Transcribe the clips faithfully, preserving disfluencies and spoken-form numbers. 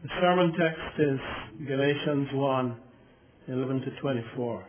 The sermon text is Galatians one, eleven to twenty-four.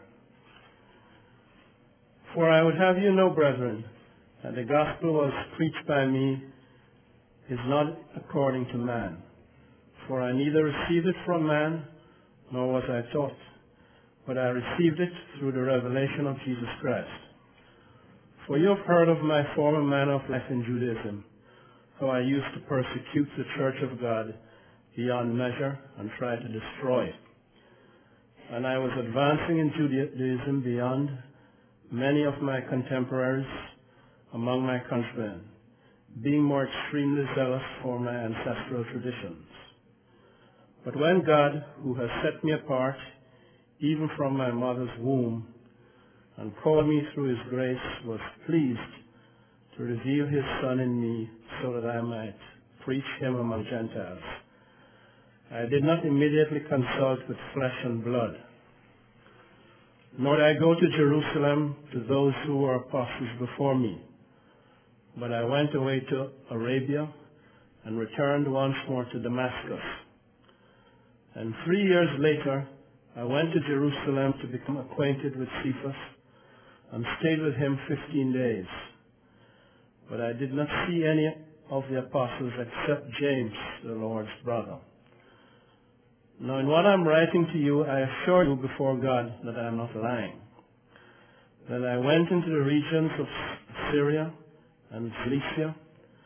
For I would have you know, brethren, that the gospel was preached by me is not according to man. For I neither received it from man, nor was I taught, but I received it through the revelation of Jesus Christ. For you have heard of my former manner of life in Judaism, how I used to persecute the church of God beyond measure and try to destroy it. And I was advancing in Judaism beyond many of my contemporaries among my countrymen, being more extremely zealous for my ancestral traditions. But when God, who has set me apart, even from my mother's womb, and called me through his grace, was pleased to reveal his Son in me so that I might preach him among Gentiles, I did not immediately consult with flesh and blood, nor did I go to Jerusalem to those who were apostles before me, but I went away to Arabia and returned once more to Damascus. And three years later, I went to Jerusalem to become acquainted with Cephas and stayed with him fifteen days. But I did not see any of the apostles except James, the Lord's brother. Now in what I'm writing to you, I assure you before God that I am not lying, that I went into the regions of Syria and Cilicia,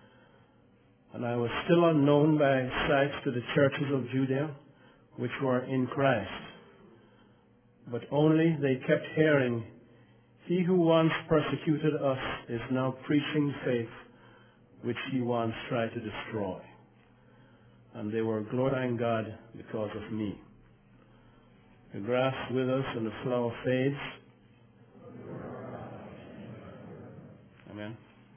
and I was still unknown by sight to the churches of Judea, which were in Christ. But only they kept hearing, he who once persecuted us is now preaching faith, which he once tried to destroy. And they were glorifying God because of me. The grass withers and the flower fades. Amen.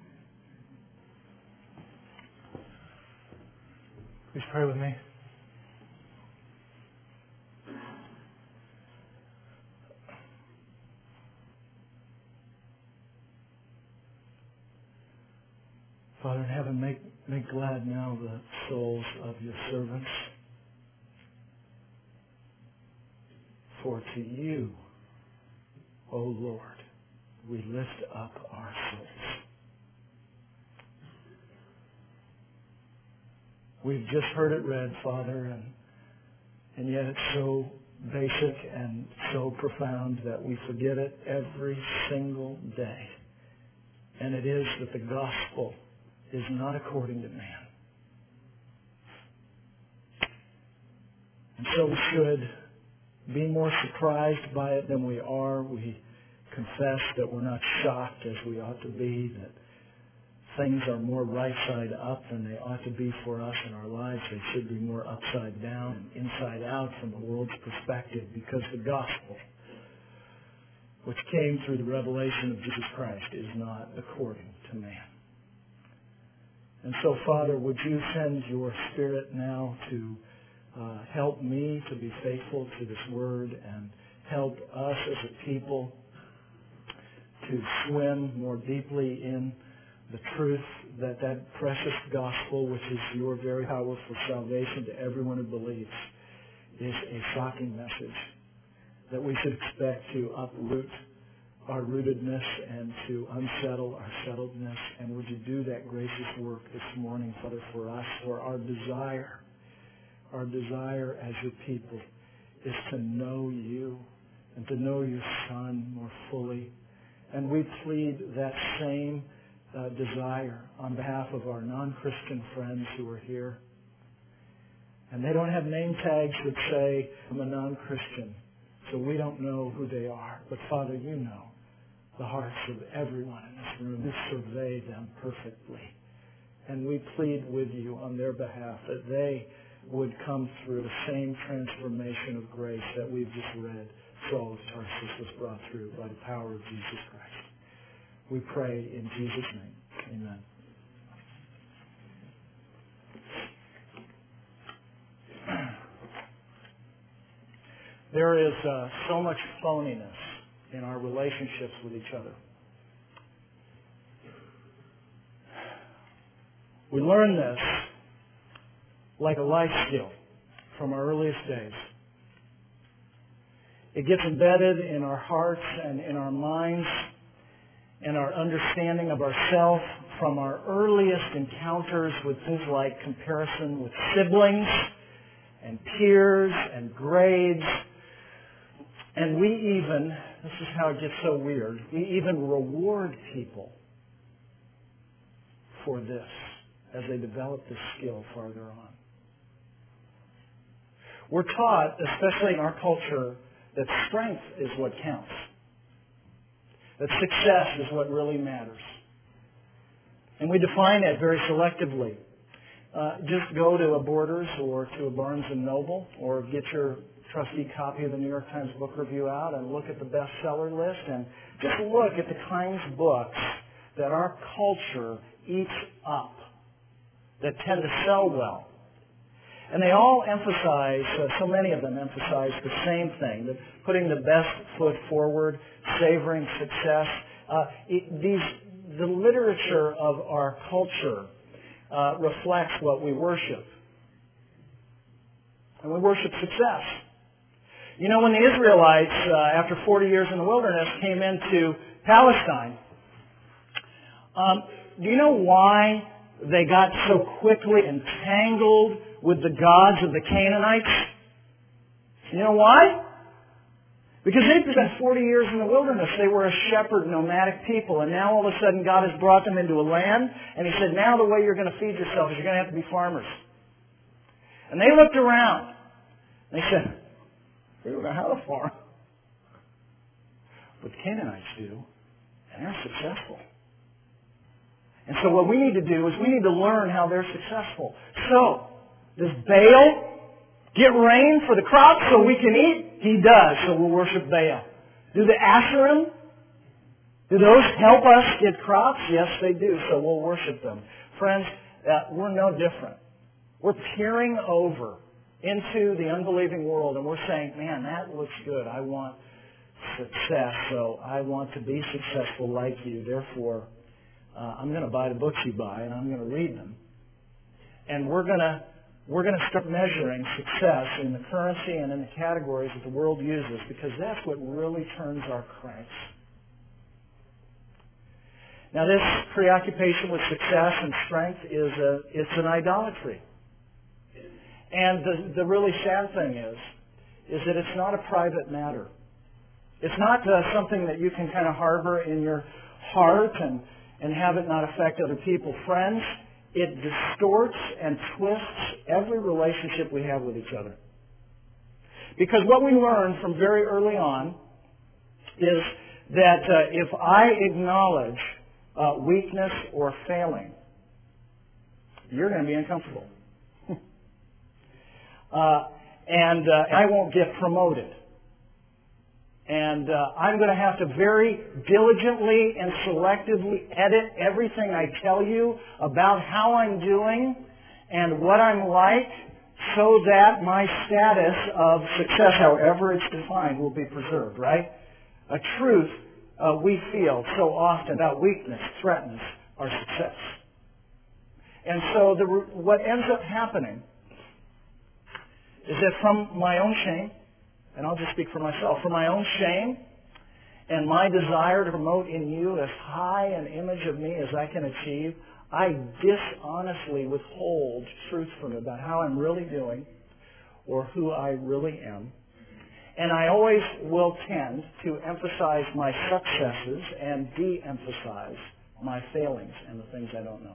Please pray with me. Father in heaven, make, make glad now the souls of your servants. For to you, O Lord, we lift up our souls. We've just heard it read, Father, and, and yet it's so basic and so profound that we forget it every single day. And it is that the gospel is not according to man. And so we should be more surprised by it than we are. We confess that we're not shocked as we ought to be, that things are more right side up than they ought to be for us in our lives. They should be more upside down and inside out from the world's perspective, because the gospel, which came through the revelation of Jesus Christ, is not according to man. And so, Father, would you send your Spirit now to uh, help me to be faithful to this word, and help us as a people to swim more deeply in the truth that that precious gospel, which is your very powerful salvation to everyone who believes, is a shocking message that we should expect to uproot our rootedness and to unsettle our settledness. And would you do that gracious work this morning, Father, for us? For our desire, our desire as your people is to know you and to know your Son more fully. And we plead that same uh, desire on behalf of our non-Christian friends who are here. And they don't have name tags that say, I'm a non-Christian, so we don't know who they are. But Father, you know the hearts of everyone in this room. You survey them perfectly. And we plead with you on their behalf that they would come through the same transformation of grace that we've just read Saul of Tarsus was brought through by the power of Jesus Christ. We pray in Jesus' name. Amen. There is uh, so much phoniness in our relationships with each other. We learn this like a life skill. from our earliest days. It gets embedded in our hearts and in our minds and our understanding of ourselves from our earliest encounters with things like comparison with siblings and peers and grades. And we even, this is how it gets so weird, we even reward people for this as they develop this skill farther on. We're taught, especially in our culture, that strength is what counts. That success is what really matters. And we define it very selectively. Uh, just go to a Borders or to a Barnes and Noble or get your trusty copy of the New York Times Book Review out and look at the bestseller list and just look at the kinds of books that our culture eats up that tend to sell well. And they all emphasize, uh, so many of them emphasize the same thing, that putting the best foot forward, savoring success. Uh, it, these, the literature of our culture uh, reflects what we worship. And we worship success. You know, when the Israelites, uh, after forty years in the wilderness, came into Palestine, um, do you know why they got so quickly entangled with the gods of the Canaanites? You know why? Because they'd spent forty years in the wilderness. They were a shepherd, nomadic people. And now all of a sudden God has brought them into a land. And He said, now the way you're going to feed yourself is you're going to have to be farmers. And they looked around. And they said, we don't know how to farm. But the Canaanites do. And they're successful. And so what we need to do is we need to learn how they're successful. So, does Baal get rain for the crops so we can eat? He does, so we'll worship Baal. Do the Asherim? Do those help us get crops? Yes, they do, so we'll worship them. Friends, uh, we're no different. We're peering over into the unbelieving world and we're saying, man, that looks good. I want success, so I want to be successful like you. Therefore, uh, I'm going to buy the books you buy and I'm going to read them. And we're going to We're going to start measuring success in the currency and in the categories that the world uses because that's what really turns our cranks. Now this preoccupation with success and strength is a, it's an idolatry. And the, the really sad thing is, is that it's not a private matter. It's not uh, something that you can kind of harbor in your heart and, and have it not affect other people. Friends, it distorts and twists every relationship we have with each other. Because what we learn from very early on is that uh, if I acknowledge uh, weakness or failing, you're going to be uncomfortable. uh, and uh, I won't get promoted. And uh, I'm going to have to very diligently and selectively edit everything I tell you about how I'm doing and what I'm like so that my status of success, however it's defined, will be preserved, right? A truth uh, we feel so often about weakness threatens our success. And so the, what ends up happening is that from my own shame, and I'll just speak for myself, from my own shame and my desire to promote in you as high an image of me as I can achieve, I dishonestly withhold truth from you about how I'm really doing or who I really am. And I always will tend to emphasize my successes and de-emphasize my failings and the things I don't know.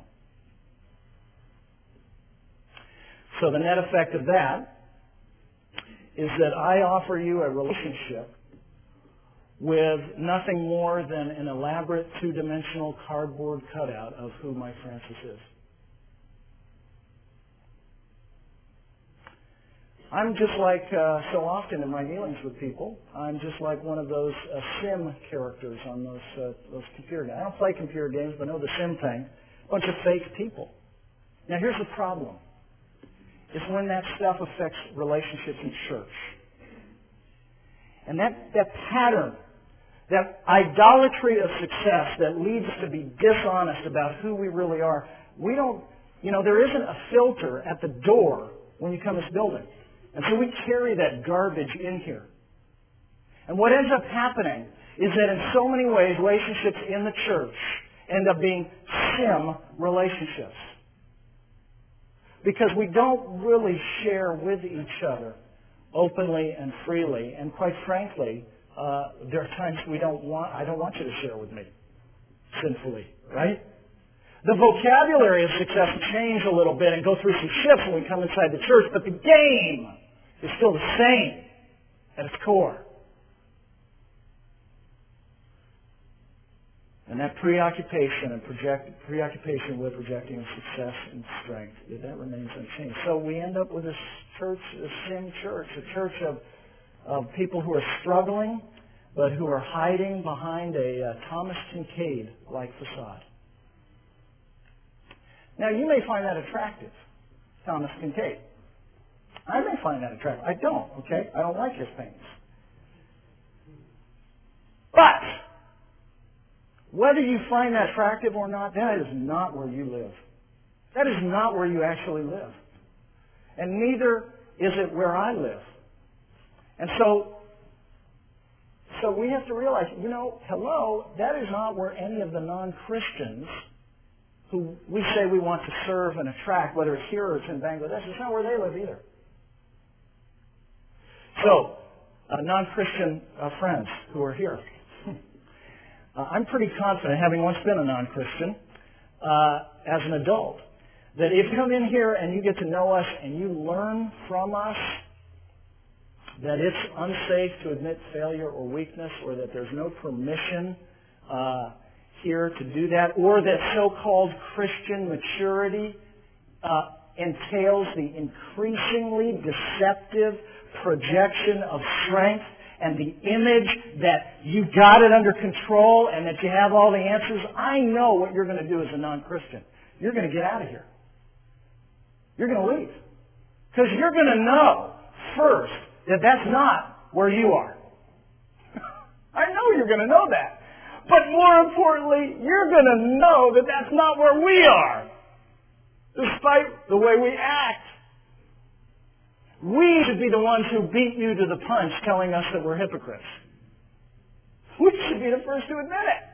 So the net effect of that is that I offer you a relationship with nothing more than an elaborate two-dimensional cardboard cutout of who my Francis is. I'm just like uh, so often in my dealings with people, I'm just like one of those uh, sim characters on those uh, those computer games. I don't play computer games, but I know the sim thing. A bunch of fake people. Now here's the problem. Is when that stuff affects relationships in church. And that, that pattern, that idolatry of success that leads us to be dishonest about who we really are, we don't, you know, there isn't a filter at the door when you come to this building. And so we carry that garbage in here. And what ends up happening is that in so many ways, relationships in the church end up being sim relationships. Because we don't really share with each other openly and freely. And quite frankly, uh, there are times we don't want, I don't want you to share with me sinfully, right? The vocabulary of success will change a little bit and go through some shifts when we come inside the church, but the game is still the same at its core. And that preoccupation and project, preoccupation with projecting success and strength, that remains unchanged. So we end up with this church, a sim church, a church of, of people who are struggling, but who are hiding behind a uh, Thomas Kincaid-like facade. Now, you may find that attractive, Thomas Kincaid. I may find that attractive. I don't, okay? I don't like his paintings. But whether you find that attractive or not, that is not where you live. That is not where you actually live. And neither is it where I live. And so, so we have to realize, you know, hello, that is not where any of the non-Christians who we say we want to serve and attract, whether it's here or it's in Bangladesh, it's not where they live either. So, uh, non-Christian uh, friends who are here, Uh, I'm pretty confident, having once been a non-Christian, uh, as an adult, that if you come in here and you get to know us and you learn from us that it's unsafe to admit failure or weakness, or that there's no permission uh, here to do that, or that so-called Christian maturity uh, entails the increasingly deceptive projection of strength and the image that you got it under control and that you have all the answers, I know what you're going to do as a non-Christian. You're going to get out of here. You're going to leave. Because you're going to know first that that's not where you are. I know you're going to know that. But more importantly, you're going to know that that's not where we are, despite the way we act. We should be the ones who beat you to the punch telling us that we're hypocrites. We should be the first to admit it.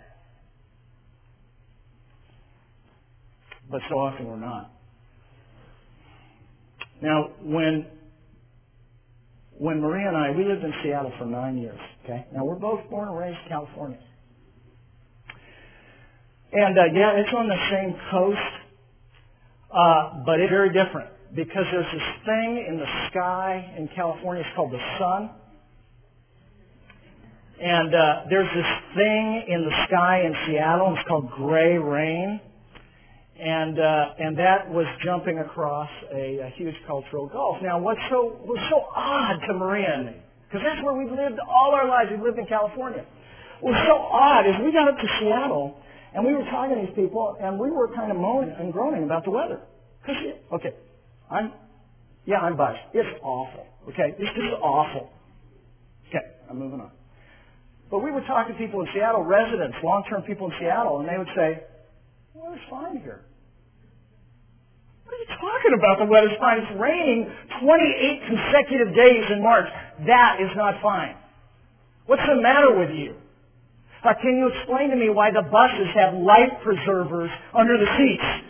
But so often we're not. Now, when when Maria and I, we lived in Seattle for nine years, okay? Now, we're both born and raised in California. And, uh, yeah, it's on the same coast, uh, but it's very different. Because there's this thing in the sky in California, it's called the sun. And uh, there's this thing in the sky in Seattle, it's called gray rain. And uh, and that was jumping across a, a huge cultural gulf. Now, what's so was so odd to Maria and me, because that's where we've lived all our lives. We've lived in California. What was so odd is we got up to Seattle, and we were talking to these people, and we were kind of moaning and groaning about the weather. Cause, okay. I'm, yeah, I'm biased. It's awful. Okay, it's just awful. Okay, I'm moving on. But we would talk to people in Seattle, residents, long-term people in Seattle, and they would say, "Well, it's fine here." What are you talking about? The weather's fine. It's raining twenty-eight consecutive days in March. That is not fine. What's the matter with you? Uh, can you explain to me why the buses have life preservers under the seats?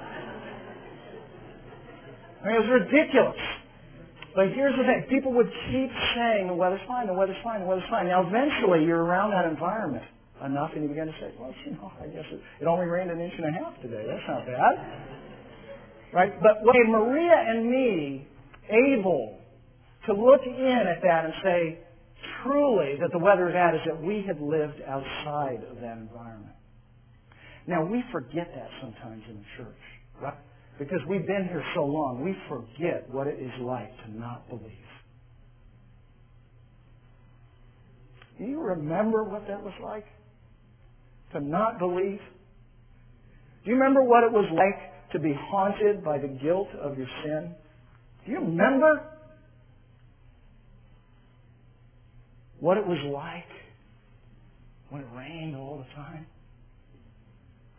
I mean, it was ridiculous. But here's the thing. People would keep saying, the weather's fine, the weather's fine, the weather's fine. Now, eventually, you're around that environment enough, and you begin to say, well, you know, I guess it, it only rained an inch and a half today. That's not bad. Right? But what made Maria and me able to look in at that and say, truly, that the weather is bad, is that we had lived outside of that environment. Now, we forget that sometimes in the church, right? Because we've been here so long, we forget what it is like to not believe. Do you remember what that was like? To not believe? Do you remember what it was like to be haunted by the guilt of your sin? Do you remember what it was like when it rained all the time?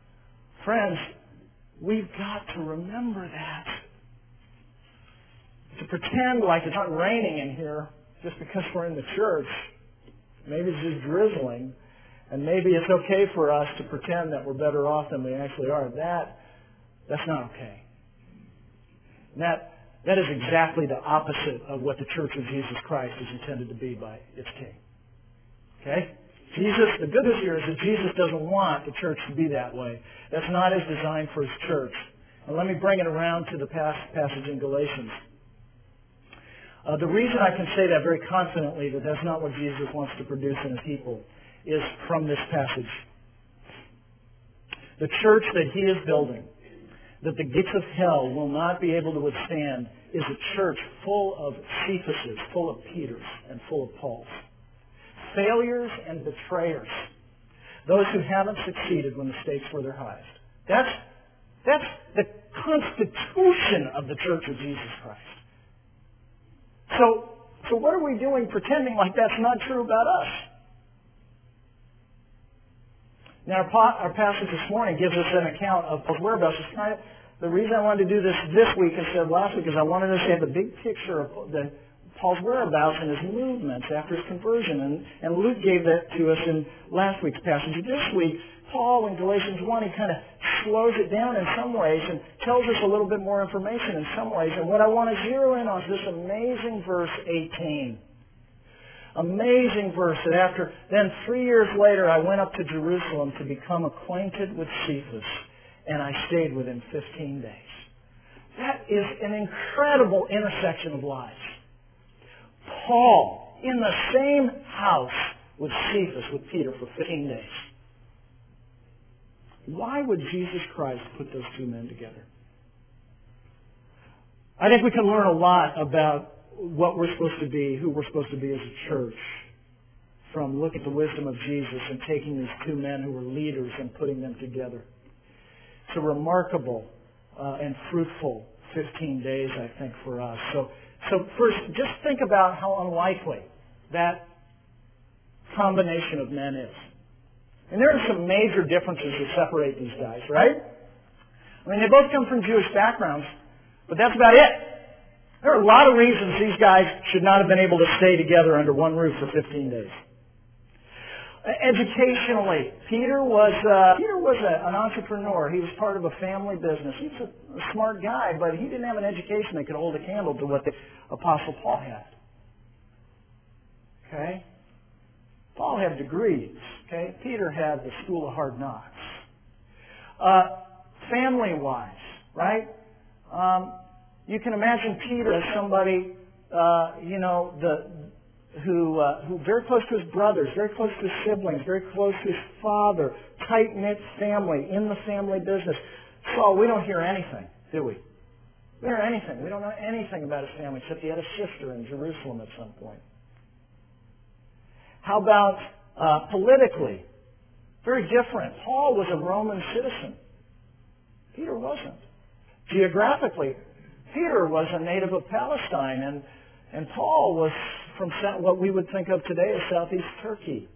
Friends, we've got to remember that. to pretend like it's not raining in here just because we're in the church. Maybe it's just drizzling, and maybe it's okay for us to pretend that we're better off than we actually are. That, that's not okay. And that, that is exactly the opposite of what the Church of Jesus Christ is intended to be by its King. Okay? Jesus, the good news here is that Jesus doesn't want the church to be that way. That's not His design for His church. And let me bring it around to the passage in Galatians. Uh, the reason I can say that very confidently, that that's not what Jesus wants to produce in His people, is from this passage. The church that He is building, that the gates of hell will not be able to withstand, is a church full of Cephases, full of Peters, and full of Pauls. Failures and betrayers. Those who haven't succeeded when the stakes were their highest. That's, that's the constitution of the Church of Jesus Christ. So, so what are we doing pretending like that's not true about us? Now, our, pa- our passage this morning gives us an account of Paul's whereabouts. It's kind of, the reason I wanted to do this this week instead of last week is I wanted us to have a big picture of the Paul's whereabouts and his movements after his conversion. And, and Luke gave that to us in last week's passage. This week, Paul in Galatians one, he kind of slows it down in some ways and tells us a little bit more information in some ways. And what I want to zero in on is this amazing verse eighteen. Amazing verse that after, then three years later, I went up to Jerusalem to become acquainted with Cephas, and I stayed with him fifteen days. That is an incredible intersection of lives. Paul, in the same house with Cephas, with Peter, for fifteen days. Why would Jesus Christ put those two men together? I think we can learn a lot about what we're supposed to be, who we're supposed to be as a church, from looking at the wisdom of Jesus and taking these two men who were leaders and putting them together. It's a remarkable uh, and fruitful fifteen days, I think, for us. So, so first, just think about how unlikely that combination of men is. And there are some major differences that separate these guys, right? I mean, they both come from Jewish backgrounds, but that's about it. There are a lot of reasons these guys should not have been able to stay together under one roof for fifteen days. Educationally, Peter was uh, Peter was a, an entrepreneur. He was part of a family business. He was a, a smart guy, but he didn't have an education that could hold a candle to what the Apostle Paul had. Okay? Paul had degrees. Okay? Peter had the School of Hard Knocks. Uh, family-wise, right? Um, you can imagine Peter as somebody, uh, you know, the who uh, who very close to his brothers, very close to his siblings, very close to his father, tight-knit family, in the family business. Saul, we don't hear anything, do we? We don't hear anything. We don't know anything about his family, except he had a sister in Jerusalem at some point. How about uh, politically? Very different. Paul was a Roman citizen. Peter wasn't. Geographically, Peter was a native of Palestine, and, and Paul was from what we would think of today as southeast Turkey.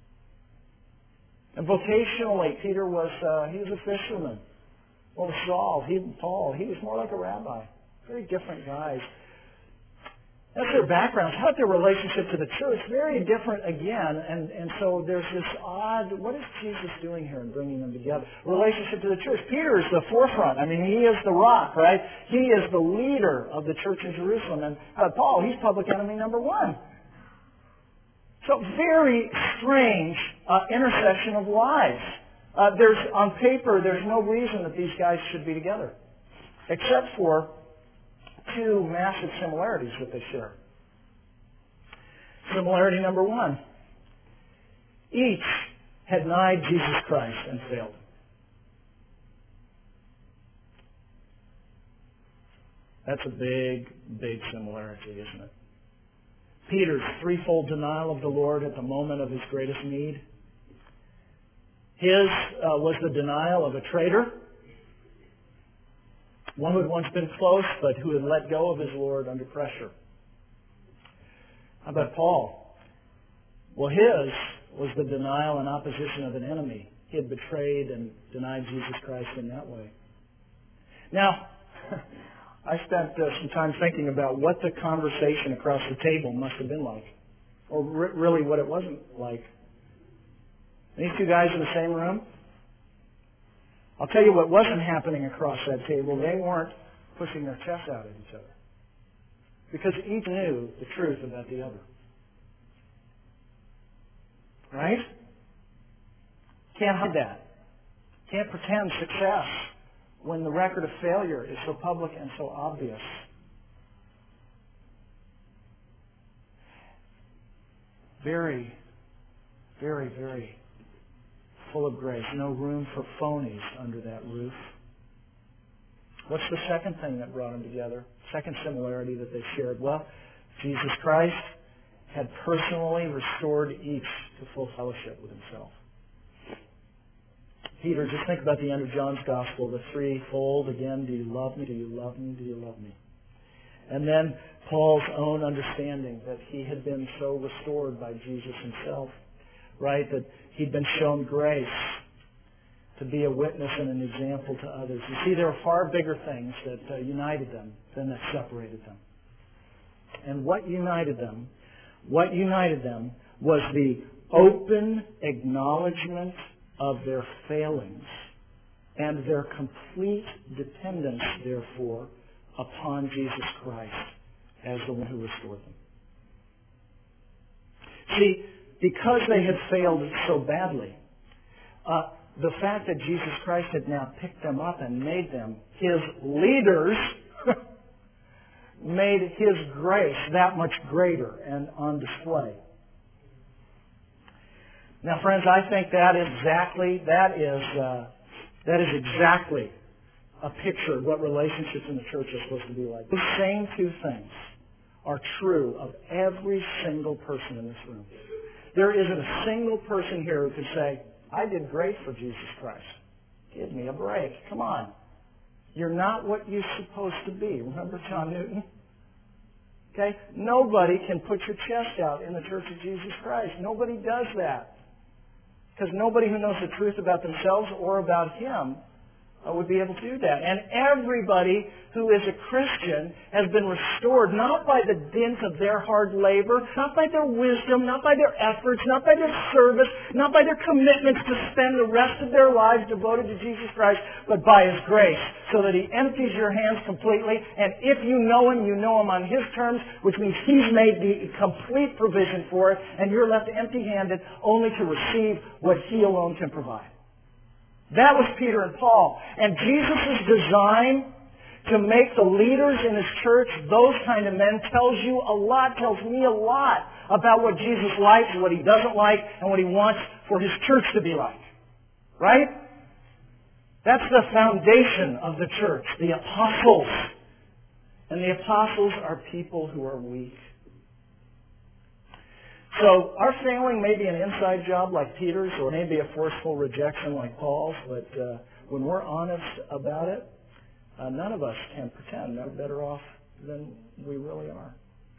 And vocationally, Peter was, uh, he was a fisherman. Well, Saul, he, Paul, he was more like a rabbi. Very different guys. That's their backgrounds. How about their relationship to the church? Very different again. And, and so there's this odd, what is Jesus doing here in bringing them together? Relationship to the church. Peter is the forefront. I mean, he is the rock, right? He is the leader of the church in Jerusalem. And uh, Paul, he's public enemy number one. So very strange uh, intersection of lives. Uh, there's, on paper, there's no reason that these guys should be together, except for two massive similarities that they share. Similarity number one. Each had denied Jesus Christ and failed. That's a big, big similarity, isn't it? Peter's threefold denial of the Lord at the moment of his greatest need. His uh, was the denial of a traitor, one who had once been close, but who had let go of his Lord under pressure. How about Paul? Well, his was the denial and opposition of an enemy. He had betrayed and denied Jesus Christ in that way. Now, I spent uh, some time thinking about what the conversation across the table must have been like, or re- really what it wasn't like. These two guys in the same room, I'll tell you what wasn't happening across that table. They weren't pushing their chests out at each other, because each knew the truth about the other. Right? Can't hide that. Can't pretend success when the record of failure is so public and so obvious. Very, very, very full of grace. No room for phonies under that roof. What's the second thing that brought them together? Second similarity that they shared? Well, Jesus Christ had personally restored each to full fellowship with himself. Peter, just think about the end of John's Gospel, the threefold again, do you love me, do you love me, do you love me? And then Paul's own understanding that he had been so restored by Jesus himself, right, that he'd been shown grace to be a witness and an example to others. You see, there are far bigger things that uh, united them than that separated them. And what united them, what united them was the open acknowledgement of their failings and their complete dependence, therefore, upon Jesus Christ as the one who restored them. See, because they had failed so badly, uh, the fact that Jesus Christ had now picked them up and made them his leaders made his grace that much greater and on display. Now, friends, I think that is exactly that is uh, that is exactly a picture of what relationships in the church are supposed to be like. The same two things are true of every single person in this room. There isn't a single person here who could say, I did great for Jesus Christ. Give me a break. Come on. You're not what you're supposed to be. Remember John Newton? Okay? Nobody can put your chest out in the Church of Jesus Christ. Nobody does that. Because nobody who knows the truth about themselves or about Him uh, would be able to do that. And everybody who is a Christian has been restored not by the dint of their hard labor, not by their wisdom, not by their efforts, not by their service, not by their commitments to spend the rest of their lives devoted to Jesus Christ, but by His grace, so that He empties your hands completely. And if you know Him, you know Him on His terms, which means He's made the complete provision for it, and you're left empty-handed only to receive what He alone can provide. That was Peter and Paul. And Jesus' design to make the leaders in His church those kind of men tells you a lot, tells me a lot about what Jesus likes, what He doesn't like, and what He wants for His church to be like. Right? That's the foundation of the church, the apostles. And the apostles are people who are weak. So our failing may be an inside job like Peter's, or maybe a forceful rejection like Paul's, but uh, when we're honest about it, uh, none of us can pretend we're better off than we really are.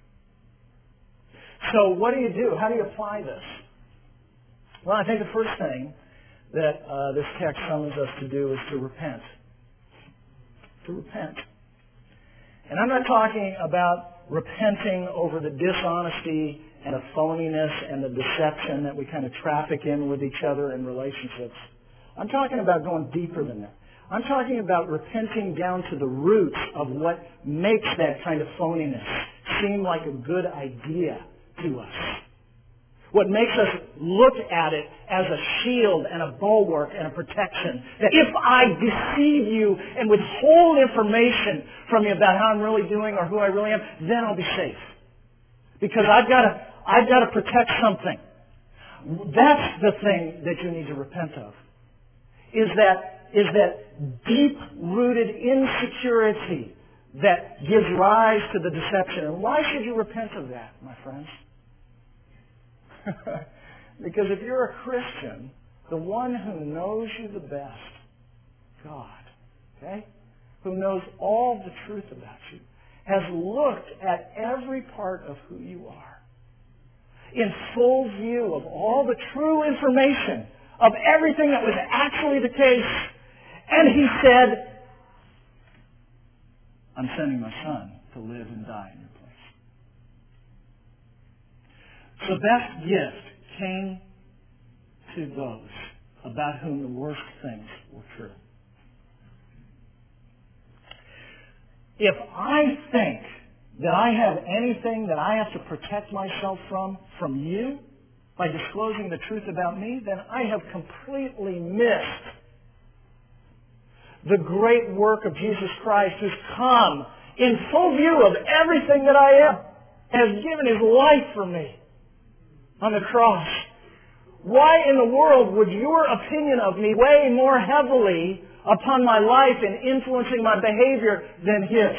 So what do you do? How do you apply this? Well, I think the first thing that uh, this text summons us to do is to repent. To repent. And I'm not talking about repenting over the dishonesty and the phoniness and the deception that we kind of traffic in with each other in relationships. I'm talking about going deeper than that. I'm talking about repenting down to the roots of what makes that kind of phoniness seem like a good idea to us. What makes us look at it as a shield and a bulwark and a protection. That if I deceive you and withhold information from you about how I'm really doing or who I really am, then I'll be safe. Because I've got to, I've got to protect something. That's the thing that you need to repent of. Is that, is that deep-rooted insecurity that gives rise to the deception. And why should you repent of that, my friends? Because if you're a Christian, the one who knows you the best, God, okay, who knows all the truth about you, has looked at every part of who you are in full view of all the true information of everything that was actually the case. And He said, I'm sending my Son to live and die in your place. So the best gift came to those about whom the worst things were true. If I think that I have anything that I have to protect myself from, from you, by disclosing the truth about me, then I have completely missed the great work of Jesus Christ, who's come in full view of everything that I am, has given His life for me on the cross. Why in the world would your opinion of me weigh more heavily upon my life and influencing my behavior than His?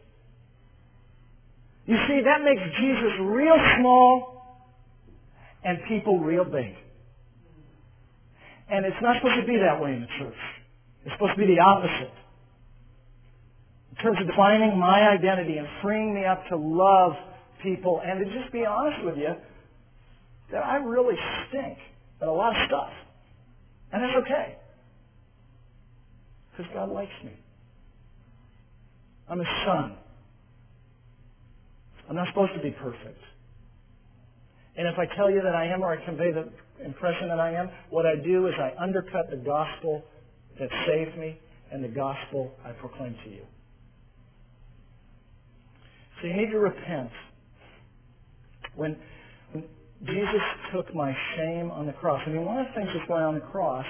You see, that makes Jesus real small and people real big. And it's not supposed to be that way in the church. It's supposed to be the opposite. In terms of defining my identity and freeing me up to love people and to just be honest with you that I really stink at a lot of stuff. And that's okay. Because God likes me. I'm His Son. I'm not supposed to be perfect. And if I tell you that I am, or I convey the impression that I am, what I do is I undercut the gospel that saved me and the gospel I proclaim to you. So you need to repent. When, when Jesus took my shame on the cross, I mean, one of the things that's going on the cross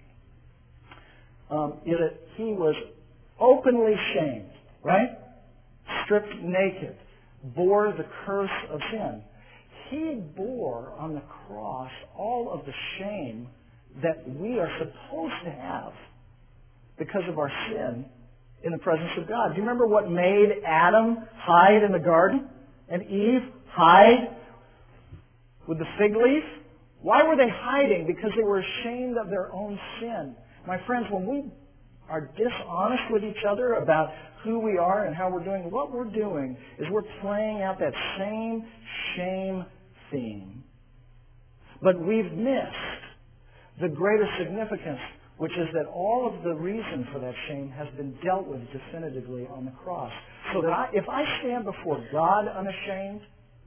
um, is that He was openly shamed, right? Stripped naked, bore the curse of sin. He bore on the cross all of the shame that we are supposed to have because of our sin in the presence of God. Do you remember what made Adam hide in the garden and Eve hide with the fig leaf? Why were they hiding? Because they were ashamed of their own sin. My friends, when we are dishonest with each other about who we are and how we're doing, what we're doing is we're playing out that same shame theme. But we've missed the greater significance, which is that all of the reason for that shame has been dealt with definitively on the cross. So that I, if I stand before God unashamed,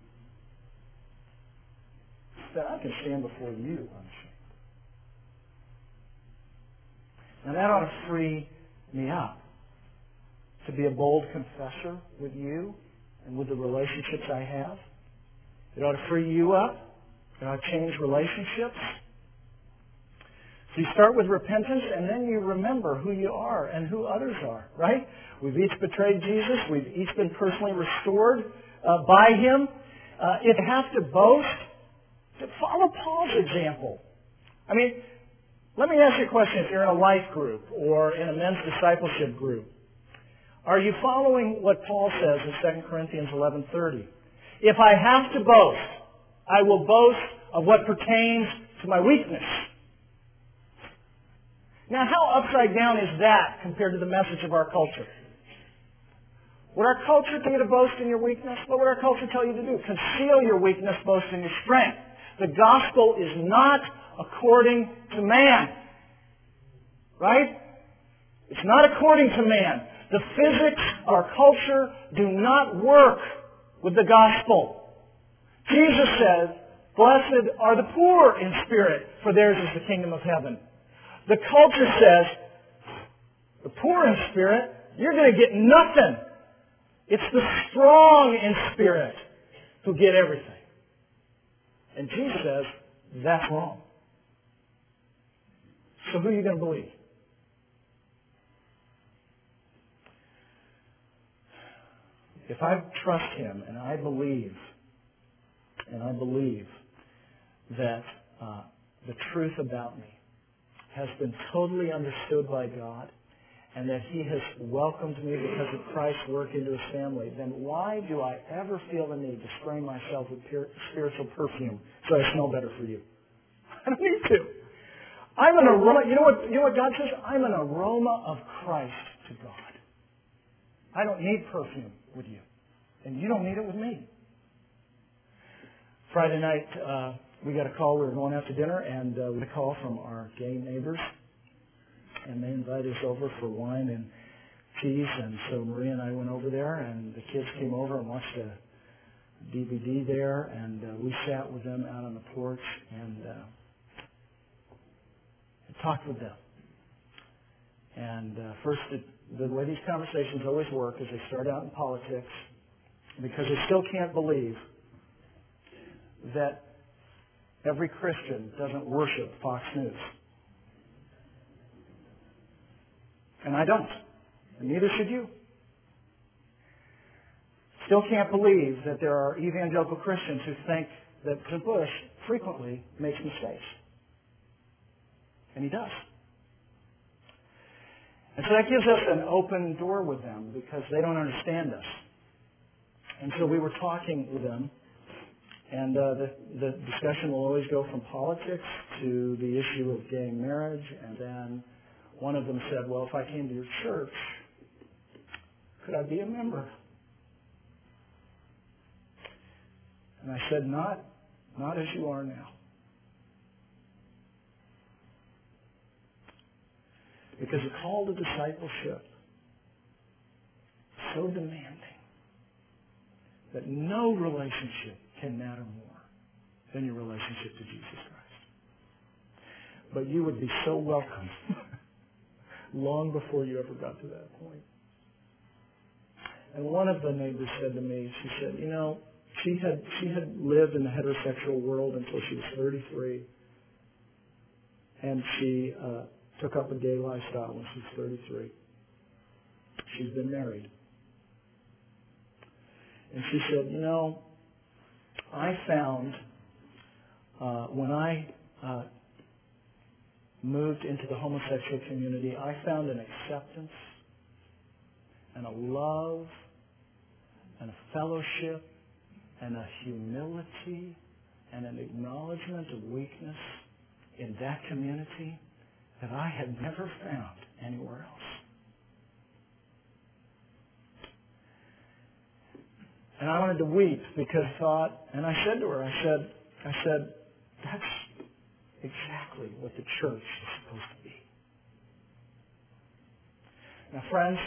then I can stand before you unashamed. Now that ought to free me up to be a bold confessor with you and with the relationships I have. It ought to free you up. It ought to change relationships. So you start with repentance, and then you remember who you are and who others are, right? We've each betrayed Jesus. We've each been personally restored uh, by Him. Uh, if you have to boast, follow Paul's example. I mean, let me ask you a question. If you're in a life group or in a men's discipleship group, are you following what Paul says in Second Corinthians eleven thirty? If I have to boast, I will boast of what pertains to my weakness. Now, how upside down is that compared to the message of our culture? Would our culture tell you to boast in your weakness? What would our culture tell you to do? Conceal your weakness, boast in your strength. The gospel is not according to man. Right? It's not according to man. The physics of our culture do not work with the gospel. Jesus says, blessed are the poor in spirit, for theirs is the kingdom of heaven. The culture says, the poor in spirit, you're going to get nothing. It's the strong in spirit who get everything. And Jesus says, that's wrong. So who are you going to believe? If I trust Him and I believe, and I believe that uh, the truth about me has been totally understood by God, and that He has welcomed me because of Christ's work into His family, then why do I ever feel the need to spray myself with pure, spiritual perfume so I smell better for you? I don't need to. I'm an aroma. You know what? You know what God says? I'm an aroma of Christ to God. I don't need perfume with you, and you don't need it with me. Friday night, uh, we got a call. We were going out to dinner, and uh, we got a call from our gay neighbors. And they invited us over for wine and cheese, and so Maria and I went over there, and the kids came over and watched a D V D there, and uh, we sat with them out on the porch and, uh, and talked with them. And uh, first, it, the way these conversations always work is they start out in politics, because they still can't believe that every Christian doesn't worship Fox News. And I don't. And neither should you. Still can't believe that there are evangelical Christians who think that President Bush frequently makes mistakes. And he does. And so that gives us an open door with them, because they don't understand us. And so we were talking with them, and uh, the, the discussion will always go from politics to the issue of gay marriage, and then one of them said, well, if I came to your church, could I be a member? And I said, not, not as you are now. Because the call to discipleship is so demanding that no relationship can matter more than your relationship to Jesus Christ. But you would be so welcome long before you ever got to that point. And one of the neighbors said to me, she said, you know, she had she had lived in the heterosexual world until she was thirty-three, and she uh, took up a gay lifestyle when she was thirty-three. She's been married. And she said, you know, I found uh, when I uh, moved into the homosexual community, I found an acceptance and a love and a fellowship and a humility and an acknowledgement of weakness in that community that I had never found anywhere else. And I wanted to weep because I thought, and I said to her, I said, I said, that's exactly what the church is supposed to be. Now, friends,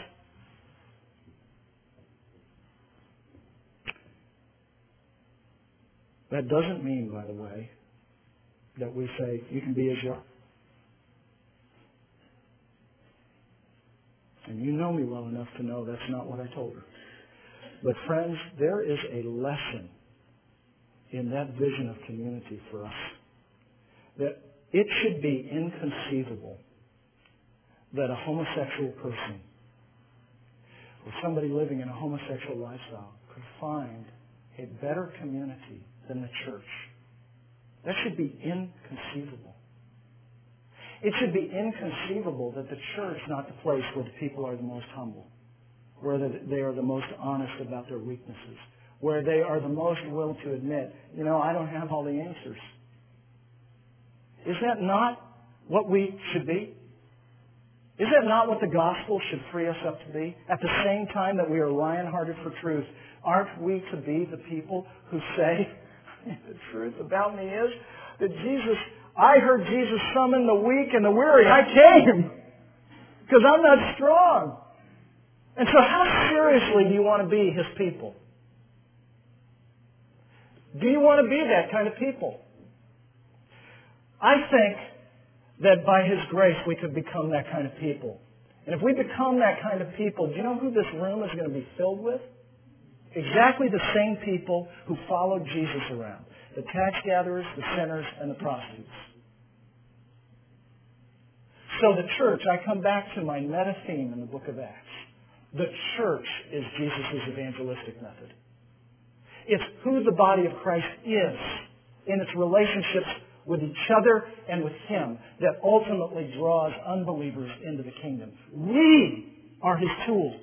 that doesn't mean, by the way, that we say, you can be as you are. And you know me well enough to know that's not what I told her. But friends, there is a lesson in that vision of community for us. That it should be inconceivable that a homosexual person or somebody living in a homosexual lifestyle could find a better community than the church. That should be inconceivable. It should be inconceivable that the church is not the place where the people are the most humble, where they are the most honest about their weaknesses, where they are the most willing to admit, you know, I don't have all the answers. Is that not what we should be? Is that not what the gospel should free us up to be? At the same time that we are lion-hearted for truth, aren't we to be the people who say, the truth about me is that Jesus, I heard Jesus summon the weak and the weary. I came because I'm not strong. And so how seriously do you want to be His people? Do you want to be that kind of people? I think that by His grace we could become that kind of people. And if we become that kind of people, do you know who this room is going to be filled with? Exactly the same people who followed Jesus around. The tax gatherers, the sinners, and the prostitutes. So the church, I come back to my meta theme in the book of Acts. The church is Jesus' evangelistic method. It's who the body of Christ is in its relationships with each other and with Him that ultimately draws unbelievers into the kingdom. We are His tool.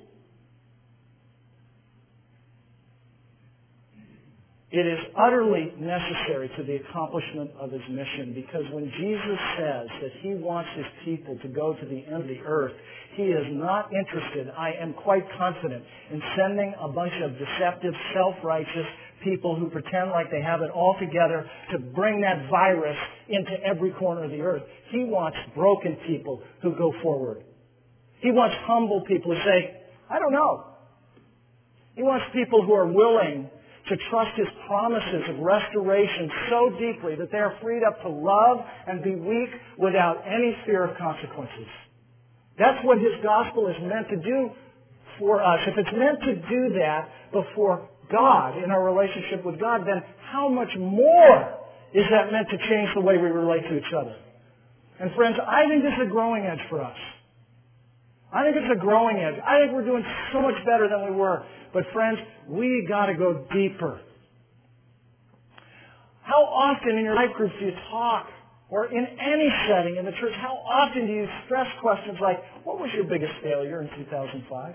It is utterly necessary to the accomplishment of His mission, because when Jesus says that He wants His people to go to the end of the earth, He is not interested, I am quite confident, in sending a bunch of deceptive, self-righteous people who pretend like they have it all together to bring that virus into every corner of the earth. He wants broken people who go forward. He wants humble people who say, I don't know. He wants people who are willing to trust His promises of restoration so deeply that they are freed up to love and be weak without any fear of consequences. That's what His gospel is meant to do for us. If it's meant to do that before God, in our relationship with God, then how much more is that meant to change the way we relate to each other? And friends, I think this is a growing edge for us. I think it's a growing edge. I think we're doing so much better than we were. But friends, we got to go deeper. How often in your life groups do you talk, or in any setting in the church, how often do you stress questions like, what was your biggest failure in two thousand five?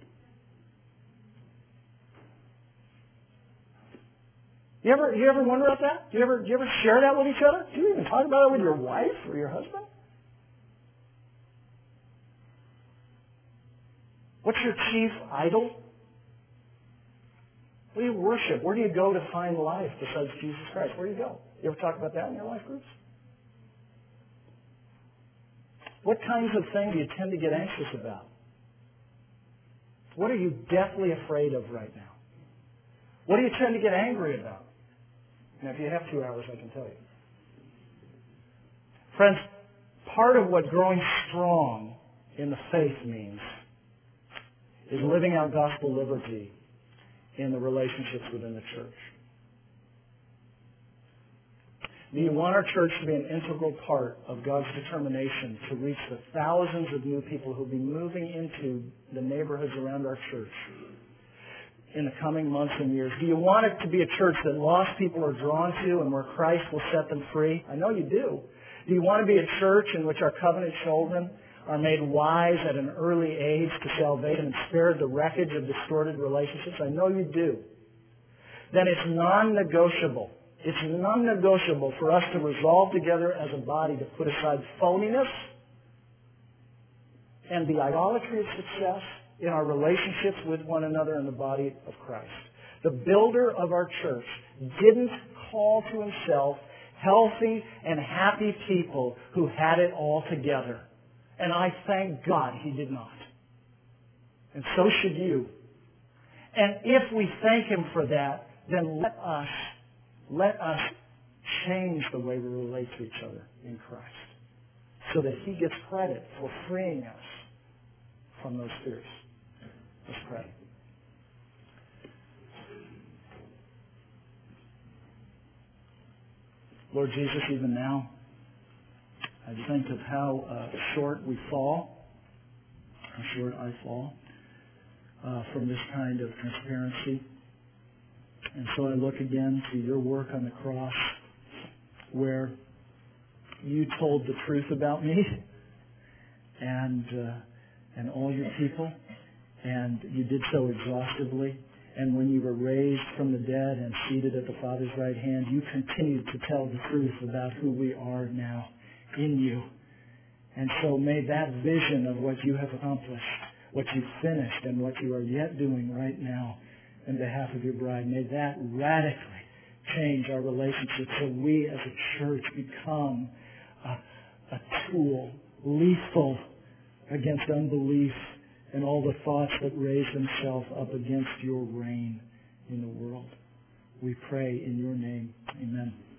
You ever, you ever wonder about that? Do you ever, do you ever share that with each other? Do you even talk about it with your wife or your husband? What's your chief idol? What do you worship? Where do you go to find life besides Jesus Christ? Where do you go? You ever talk about that in your life groups? What kinds of things do you tend to get anxious about? What are you deathly afraid of right now? What do you tend to get angry about? Now, if you have two hours, I can tell you. Friends, part of what growing strong in the faith means is living out gospel liberty in the relationships within the church. Do you want our church to be an integral part of God's determination to reach the thousands of new people who will be moving into the neighborhoods around our church in the coming months and years? Do you want it to be a church that lost people are drawn to and where Christ will set them free? I know you do. Do you want to be a church in which our covenant children are made wise at an early age to salvation and spared the wreckage of distorted relationships? I know you do. Then it's non-negotiable. It's non-negotiable for us to resolve together as a body to put aside phoniness and the idolatry of success in our relationships with one another in the body of Christ. The builder of our church didn't call to Himself healthy and happy people who had it all together. And I thank God He did not. And so should you. And if we thank Him for that, then let us, let us change the way we relate to each other in Christ, so that He gets credit for freeing us from those fears. Let's pray. Lord Jesus, even now, I think of how uh, short we fall, how short I fall uh, from this kind of transparency. And so I look again to your work on the cross, where you told the truth about me and uh, and all your people, and you did so exhaustively. And when you were raised from the dead and seated at the Father's right hand, you continued to tell the truth about who we are now in you. And so may that vision of what you have accomplished, what you've finished, and what you are yet doing right now in behalf of your bride, may that radically change our relationship so we as a church become a, a tool, lethal against unbelief and all the thoughts that raise themselves up against your reign in the world. We pray in your name. Amen.